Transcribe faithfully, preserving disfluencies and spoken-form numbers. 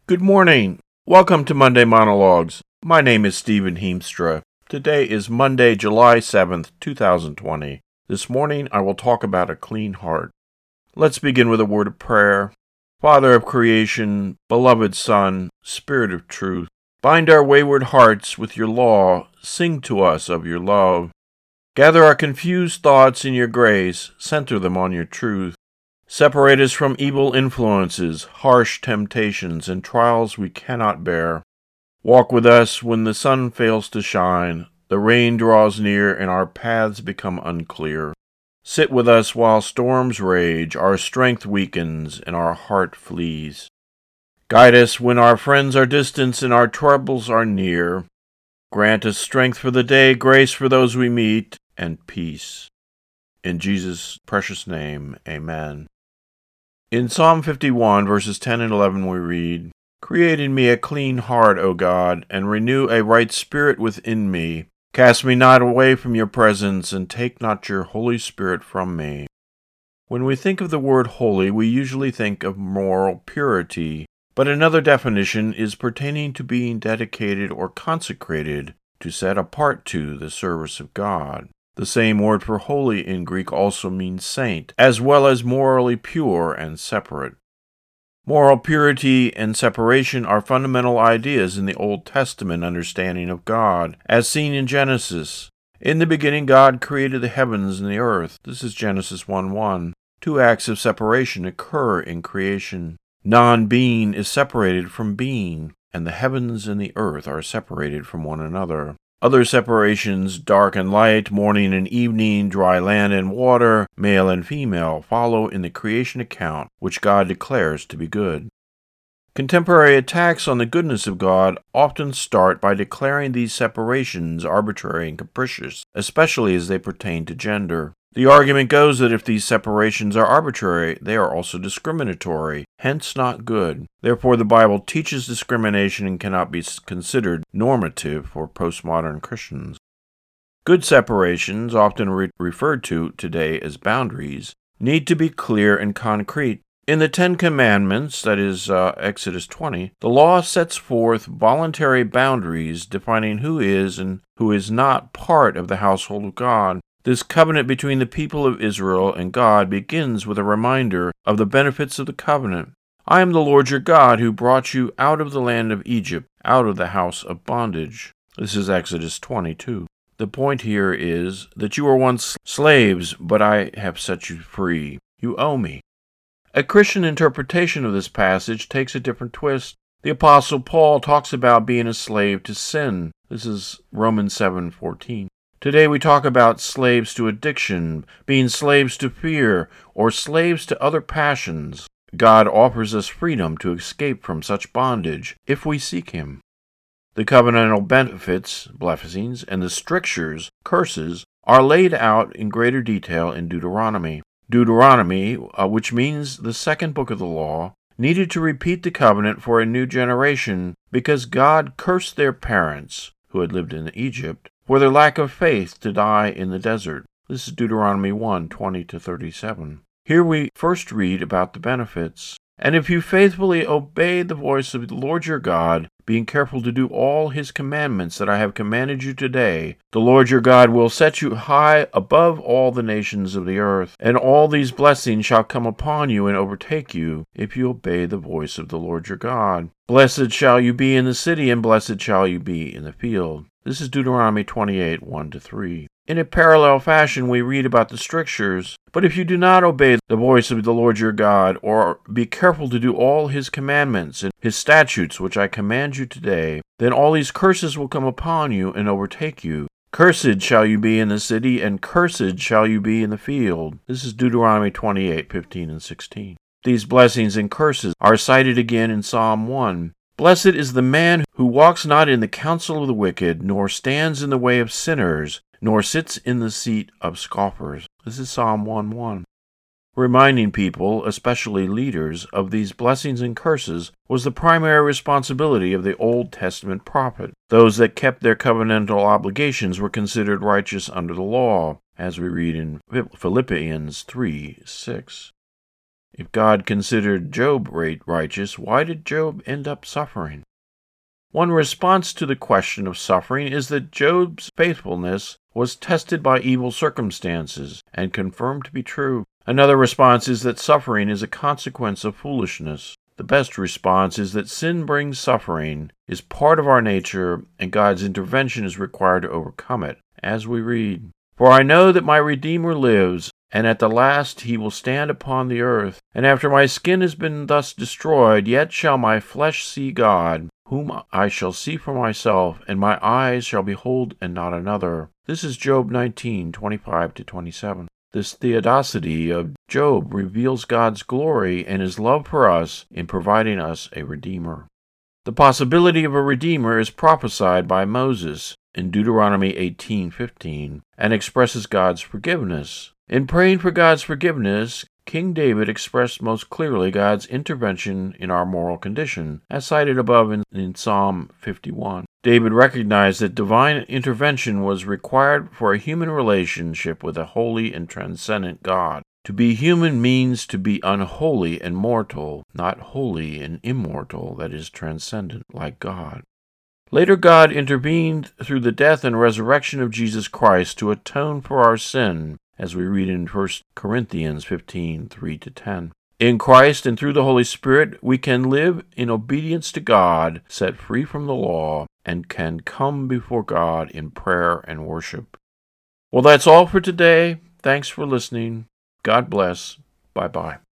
Good morning. Welcome to Monday Monologues. My name is Stephen Heemstra. Today is Monday, July seventh, two thousand twenty. This morning I will talk about a clean heart. Let's begin with a word of prayer. Father of creation, beloved Son, Spirit of truth, bind our wayward hearts with your law, sing to us of your love. Gather our confused thoughts in your grace, center them on your truth. Separate us from evil influences, harsh temptations, and trials we cannot bear. Walk with us when the sun fails to shine, the rain draws near, and our paths become unclear. Sit with us while storms rage, our strength weakens, and our heart flees. Guide us when our friends are distant and our troubles are near. Grant us strength for the day, grace for those we meet, and peace. In Jesus' precious name, amen. In Psalm fifty-one, verses ten and eleven, we read, Create in me a clean heart, O God, and renew a right spirit within me. Cast me not away from your presence, and take not your Holy Spirit from me. When we think of the word holy, we usually think of moral purity, but another definition is pertaining to being dedicated or consecrated, to set apart to the service of God. The same word for holy in Greek also means saint, as well as morally pure and separate. Moral purity and separation are fundamental ideas in the Old Testament understanding of God, as seen in Genesis. In the beginning God created the heavens and the earth. This is Genesis one one. Two acts of separation occur in creation. Non-being is separated from being, and the heavens and the earth are separated from one another. Other separations, dark and light, morning and evening, dry land and water, male and female, follow in the creation account, which God declares to be good. Contemporary attacks on the goodness of God often start by declaring these separations arbitrary and capricious, especially as they pertain to gender. The argument goes that if these separations are arbitrary, they are also discriminatory, hence not good. Therefore, the Bible teaches discrimination and cannot be considered normative for postmodern Christians. Good separations, often re- referred to today as boundaries, need to be clear and concrete. In the Ten Commandments, that is uh, Exodus twenty, the law sets forth voluntary boundaries defining who is and who is not part of the household of God. This covenant between the people of Israel and God begins with a reminder of the benefits of the covenant. I am the Lord your God who brought you out of the land of Egypt, out of the house of bondage. This is Exodus twenty-two. The point here is that you were once slaves, but I have set you free. You owe me. A Christian interpretation of this passage takes a different twist. The Apostle Paul talks about being a slave to sin. This is Romans seven fourteen. Today we talk about slaves to addiction, being slaves to fear, or slaves to other passions. God offers us freedom to escape from such bondage if we seek Him. The covenantal benefits, blessings, and the strictures, curses, are laid out in greater detail in Deuteronomy. Deuteronomy, uh, which means the second book of the law, needed to repeat the covenant for a new generation because God cursed their parents, who had lived in Egypt, for their lack of faith to die in the desert. This is Deuteronomy one twenty to thirty-seven. Here we first read about the benefits. And if you faithfully obey the voice of the Lord your God, being careful to do all his commandments that I have commanded you today, the Lord your God will set you high above all the nations of the earth, and all these blessings shall come upon you and overtake you, if you obey the voice of the Lord your God. Blessed shall you be in the city, and blessed shall you be in the field. This is Deuteronomy twenty-eight, one to three. In a parallel fashion, we read about the strictures. But if you do not obey the voice of the Lord your God, or be careful to do all his commandments and his statutes which I command you today, then all these curses will come upon you and overtake you. Cursed shall you be in the city, and cursed shall you be in the field. This is Deuteronomy twenty-eight, fifteen and sixteen. These blessings and curses are cited again in Psalm one. Blessed is the man who walks not in the counsel of the wicked, nor stands in the way of sinners, nor sits in the seat of scoffers. This is Psalm one one. Reminding people, especially leaders, of these blessings and curses was the primary responsibility of the Old Testament prophet. Those that kept their covenantal obligations were considered righteous under the law, as we read in Philippians three six. If God considered Job righteous, why did Job end up suffering? One response to the question of suffering is that Job's faithfulness was tested by evil circumstances and confirmed to be true. Another response is that suffering is a consequence of foolishness. The best response is that sin brings suffering, is part of our nature, and God's intervention is required to overcome it, as we read. For I know that my Redeemer lives, and at the last he will stand upon the earth. And after my skin has been thus destroyed, yet shall my flesh see God, whom I shall see for myself, and my eyes shall behold and not another. This is Job nineteen, twenty-five to twenty-seven. This theodicity of Job reveals God's glory and his love for us in providing us a Redeemer. The possibility of a Redeemer is prophesied by Moses in Deuteronomy eighteen fifteen and expresses God's forgiveness. In praying for God's forgiveness, King David expressed most clearly God's intervention in our moral condition, as cited above in, in Psalm fifty-one. David recognized that divine intervention was required for a human relationship with a holy and transcendent God. To be human means to be unholy and mortal, not holy and immortal, that is, transcendent, like God. Later, God intervened through the death and resurrection of Jesus Christ to atone for our sin, as we read in First Corinthians fifteen, three to ten. In Christ and through the Holy Spirit, we can live in obedience to God, set free from the law, and can come before God in prayer and worship. Well, that's all for today. Thanks for listening. God bless. Bye-bye.